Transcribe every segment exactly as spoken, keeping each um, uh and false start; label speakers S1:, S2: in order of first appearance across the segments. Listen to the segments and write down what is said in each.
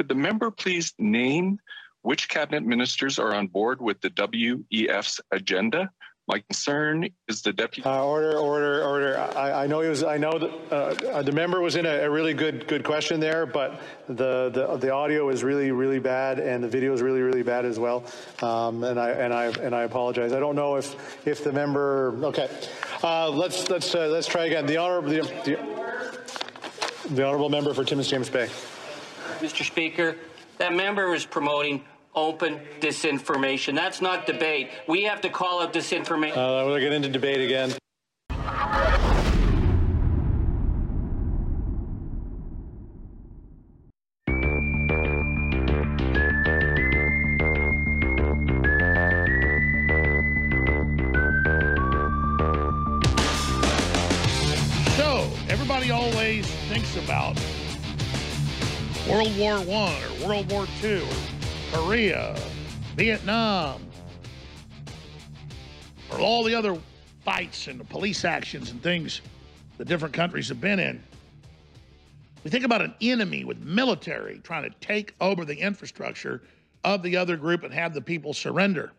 S1: Could the member please name which cabinet ministers are on board with the W E F's agenda? My concern is the deputy.
S2: Uh, order, order, order. I, I know he was. I know that uh, the member was in a, a really good, good question there, but the, the the audio is really, really bad, and the video is really, really bad as well. Um, and I and I and I apologize. I don't know if if the member. Okay, uh, let's let's uh, let's try again. The honorable the, the, the honorable member for Timmins James Bay.
S3: Mister Speaker, that member is promoting open disinformation. That's not debate. We have to call out disinformation.
S2: Uh, we'll get into debate again.
S4: So, everybody always thinks about World War One or World War Two or Korea, Vietnam, or all the other fights and the police actions and things the different countries have been in. We think about an enemy with military trying to take over the infrastructure of the other group and have the people surrender.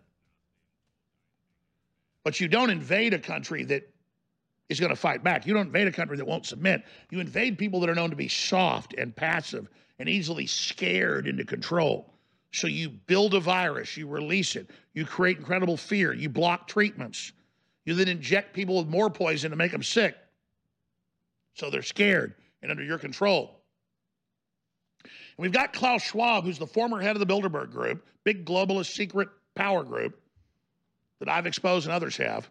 S4: But you don't invade a country that is going to fight back. You don't invade a country that won't submit. You invade people that are known to be soft and passive and easily scared into control. So you build a virus, you release it, you create incredible fear, you block treatments. You then inject people with more poison to make them sick. So they're scared and under your control. And we've got Klaus Schwab, who's the former head of the Bilderberg Group, big globalist secret power group that I've exposed and others have.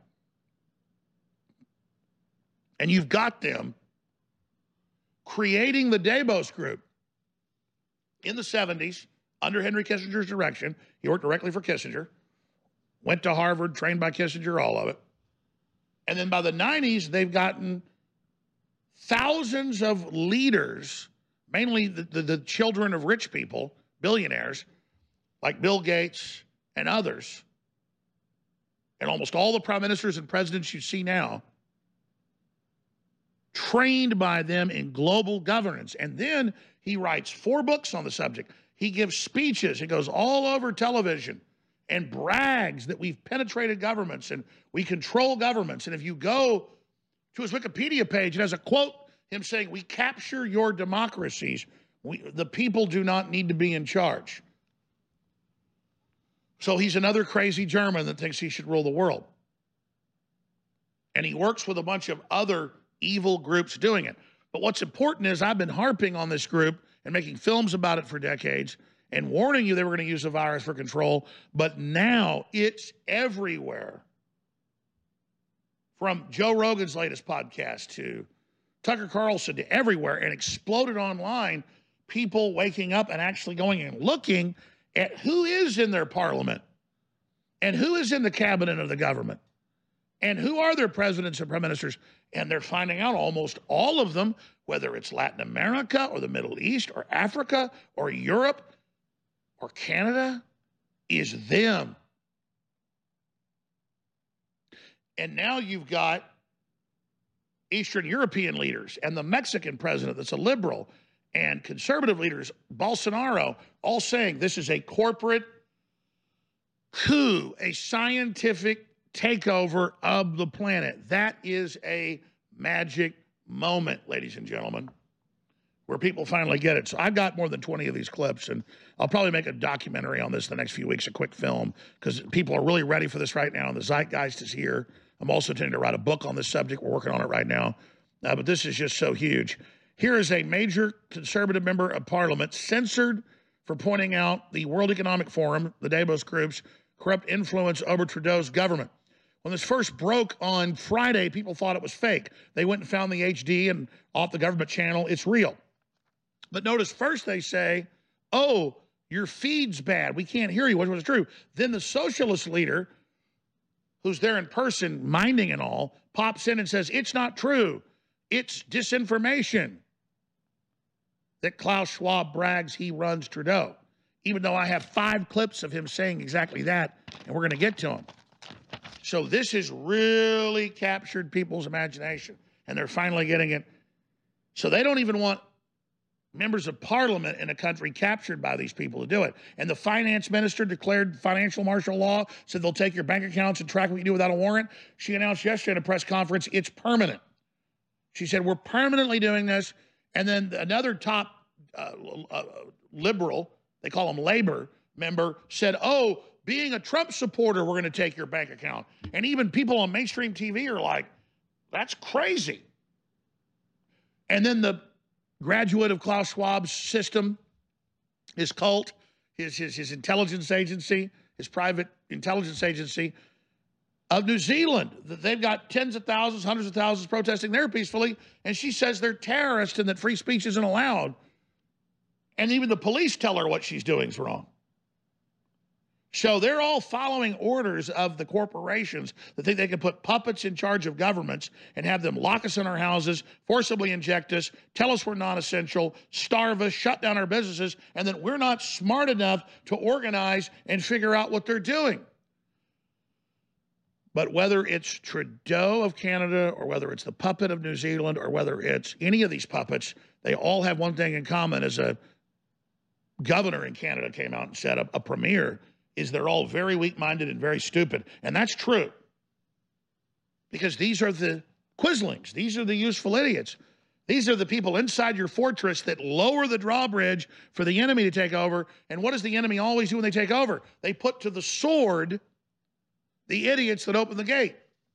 S4: And you've got them creating the Davos Group in the seventies, under Henry Kissinger's direction. He worked directly for Kissinger, went to Harvard, trained by Kissinger, all of it. And then by the nineties, they've gotten thousands of leaders, mainly the, the, the children of rich people, billionaires, like Bill Gates and others, and almost all the prime ministers and presidents you see now, trained by them in global governance. And then he writes four books on the subject. He gives speeches. He goes all over television and brags that we've penetrated governments and we control governments. And if you go to his Wikipedia page, it has a quote, him saying, "We capture your democracies. We, the people do not need to be in charge." So he's another crazy German that thinks he should rule the world. And he works with a bunch of other evil groups doing it. But what's important is I've been harping on this group and making films about it for decades and warning you they were going to use the virus for control, but now it's everywhere. From Joe Rogan's latest podcast to Tucker Carlson to everywhere, and exploded online, people waking up and actually going and looking at who is in their parliament and who is in the cabinet of the government and who are their presidents and prime ministers. And they're finding out almost all of them, whether it's Latin America or the Middle East or Africa or Europe or Canada, is them. And now you've got Eastern European leaders and the Mexican president that's a liberal and conservative leaders, Bolsonaro, all saying this is a corporate coup, a scientific takeover of the planet. That is a magic moment, ladies and gentlemen, where people finally get it. So I've got more than twenty of these clips, and I'll probably make a documentary on this the next few weeks, a quick film, because people are really ready for this right now, and the zeitgeist is here. I'm also intending to write a book on this subject. We're working on it right now. Uh, but this is just so huge. Here is a major conservative member of parliament censored for pointing out the World Economic Forum, the Davos Group's corrupt influence over Trudeau's government. When this first broke on Friday, people thought it was fake. They went and found the H D and off the government channel, it's real. But notice first they say, oh, your feed's bad. We can't hear you, which was true. Then the socialist leader, who's there in person minding and all, pops in and says, it's not true. It's disinformation that Klaus Schwab brags he runs Trudeau, even though I have five clips of him saying exactly that, and we're going to get to them. So this has really captured people's imagination, and they're finally getting it. So they don't even want members of parliament in a country captured by these people to do it. And the finance minister declared financial martial law, said they'll take your bank accounts and track what you do without a warrant. She announced yesterday in a press conference, it's permanent. She said, we're permanently doing this. And then another top uh, uh, liberal, they call them labor member, said, oh, being a Trump supporter, we're going to take your bank account. And even people on mainstream T V are like, that's crazy. And then the graduate of Klaus Schwab's system, his cult, his, his, his intelligence agency, his private intelligence agency of New Zealand, that they've got tens of thousands, hundreds of thousands protesting there peacefully, and she says they're terrorists and that free speech isn't allowed. And even the police tell her what she's doing is wrong. So they're all following orders of the corporations that think they can put puppets in charge of governments and have them lock us in our houses, forcibly inject us, tell us we're non-essential, starve us, shut down our businesses, and that we're not smart enough to organize and figure out what they're doing. But whether it's Trudeau of Canada or whether it's the puppet of New Zealand or whether it's any of these puppets, they all have one thing in common. As a governor in Canada came out and said, a, a premier, is they're all very weak-minded and very stupid. And that's true. Because these are the quislings. These are the useful idiots. These are the people inside your fortress that lower the drawbridge for the enemy to take over. And what does the enemy always do when they take over? They put to the sword the idiots that open the gate.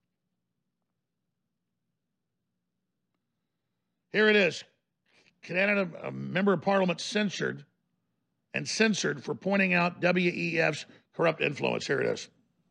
S4: Here it is. Canada, a member of parliament censored and censored for pointing out W E F's corrupt influence. Here it is.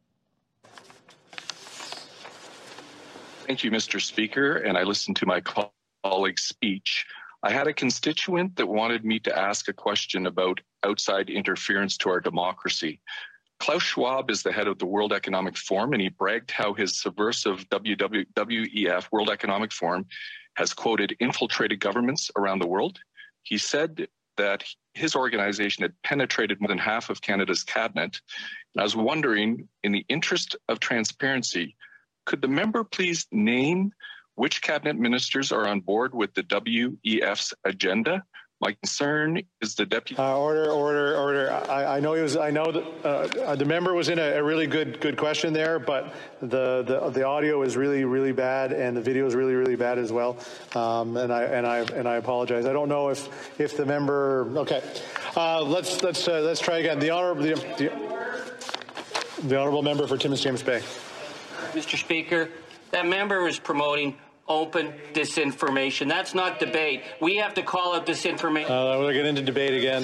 S1: Thank you, Mister Speaker, and I listened to my colleague's speech. I had a constituent that wanted me to ask a question about outside interference to our democracy. Klaus Schwab is the head of the World Economic Forum, and he bragged how his subversive W W E F, World Economic Forum, has, quoted, infiltrated governments around the world. He said that his organization had penetrated more than half of Canada's cabinet. And I was wondering, in the interest of transparency, could the member please name which cabinet ministers are on board with the W E F's agenda? My concern is the deputy.
S2: Uh, order, order, order. I, I know he was. I know that uh, the member was in a, a really good, good question there, but the, the the audio is really, really bad, and the video is really, really bad as well. Um, and I and I and I apologize. I don't know if if the member. Okay, uh, let's let's uh, let's try again. The honorable the, the, the honorable member for Timmins James Bay.
S3: Mister Speaker, that member is promoting open disinformation. That's not debate. We have to call out disinformation.
S2: Uh, we'll get into debate again.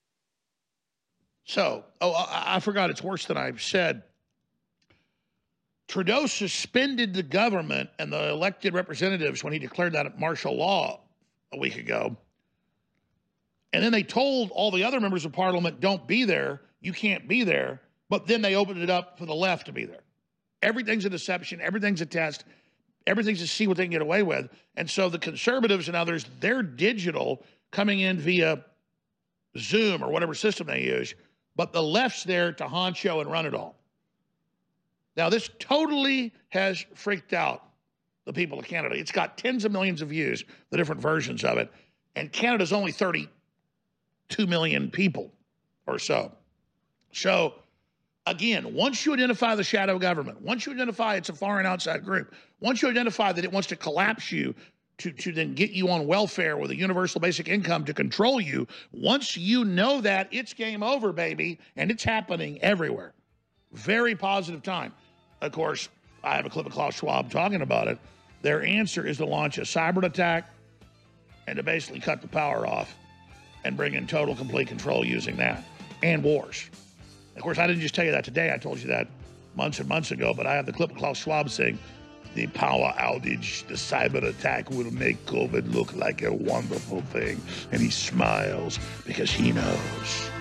S4: So, oh, I, I forgot. It's worse than I've said. Trudeau suspended the government and the elected representatives when he declared that martial law a week ago. And then they told all the other members of parliament, don't be there. You can't be there. But then they opened it up for the left to be there. Everything's a deception. Everything's a test. Everything's to see what they can get away with. And so the conservatives and others, they're digital, coming in via Zoom or whatever system they use, but the left's there to honcho and run it all. Now, this totally has freaked out the people of Canada. It's got tens of millions of views, the different versions of it, and Canada's only thirty-two million people or so. So, again, once you identify the shadow government, once you identify it's a foreign outside group, once you identify that it wants to collapse you to, to then get you on welfare with a universal basic income to control you, once you know that, it's game over, baby, and it's happening everywhere. Very positive time. Of course, I have a clip of Klaus Schwab talking about it. Their answer is to launch a cyber attack and to basically cut the power off and bring in total, complete control using that, and wars. Of course, I didn't just tell you that today. I told you that months and months ago, but I have the clip of Klaus Schwab saying the power outage, the cyber attack will make COVID look like a wonderful thing. And he smiles because he knows.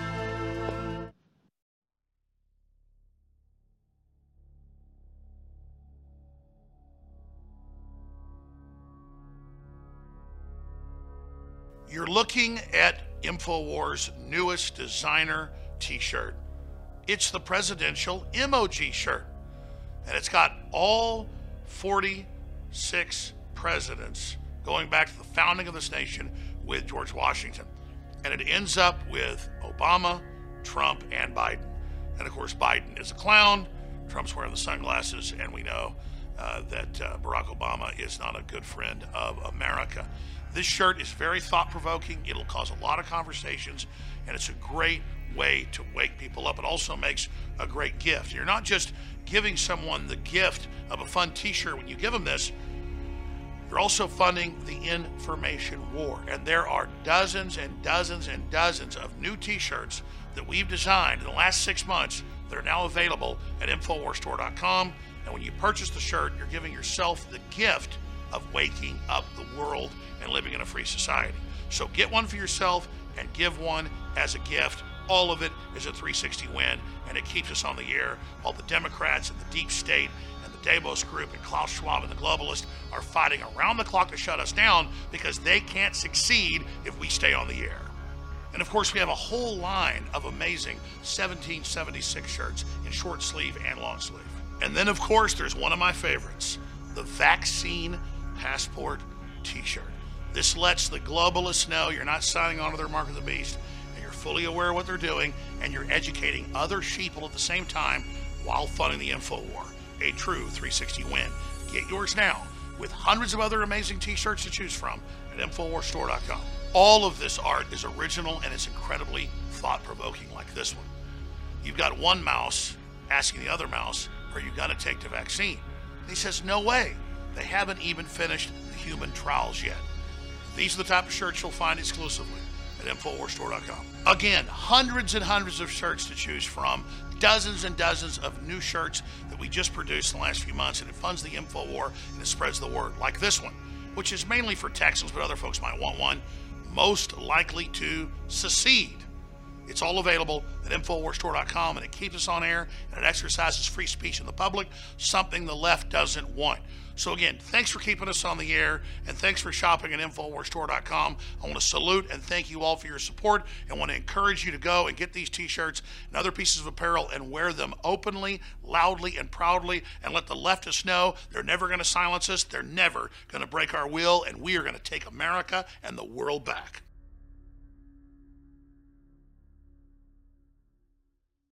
S4: You're looking at InfoWars' newest designer t-shirt. It's the presidential emoji shirt. And it's got all forty-six presidents going back to the founding of this nation with George Washington. And it ends up with Obama, Trump, and Biden. And of course, Biden is a clown, Trump's wearing the sunglasses, and we know uh, that uh, Barack Obama is not a good friend of America. This shirt is very thought-provoking. It'll cause a lot of conversations, and it's a great way to wake people up. It also makes a great gift. You're not just giving someone the gift of a fun t-shirt when you give them this, you're also funding the information war. And there are dozens and dozens and dozens of new t-shirts that we've designed in the last six months that are now available at infowars store dot com. And when you purchase the shirt, you're giving yourself the gift of waking up the world and living in a free society. So get one for yourself and give one as a gift. All of it is a three sixty win, and it keeps us on the air while the Democrats and the deep state and the Davos Group and Klaus Schwab and the globalists are fighting around the clock to shut us down because they can't succeed if we stay on the air. And of course, we have a whole line of amazing seventeen seventy-six shirts in short sleeve and long sleeve. And then, of course, there's one of my favorites, the Vaccine Passport t-shirt. This lets the globalists know you're not signing on to their mark of the beast, and you're fully aware of what they're doing, and you're educating other sheeple at the same time while funding the info war. A true three sixty win. Get yours now with hundreds of other amazing t-shirts to choose from at infowars store dot com. All of this art is original, and it's incredibly thought-provoking, like this one. You've got one mouse asking the other mouse, are you going to take the vaccine? And he says, no way. They haven't even finished the human trials yet. These are the type of shirts you'll find exclusively at infowars store dot com. Again, hundreds and hundreds of shirts to choose from, dozens and dozens of new shirts that we just produced in the last few months, and it funds the info war and it spreads the word, like this one, which is mainly for Texans, but other folks might want one. Most likely to secede. It's all available at infowars store dot com, and it keeps us on air, and it exercises free speech in the public, something the left doesn't want. So again, thanks for keeping us on the air, and thanks for shopping at infowars store dot com. I want to salute and thank you all for your support, and want to encourage you to go and get these t-shirts and other pieces of apparel and wear them openly, loudly, and proudly, and let the leftists know they're never going to silence us, they're never going to break our will, and we are going to take America and the world back.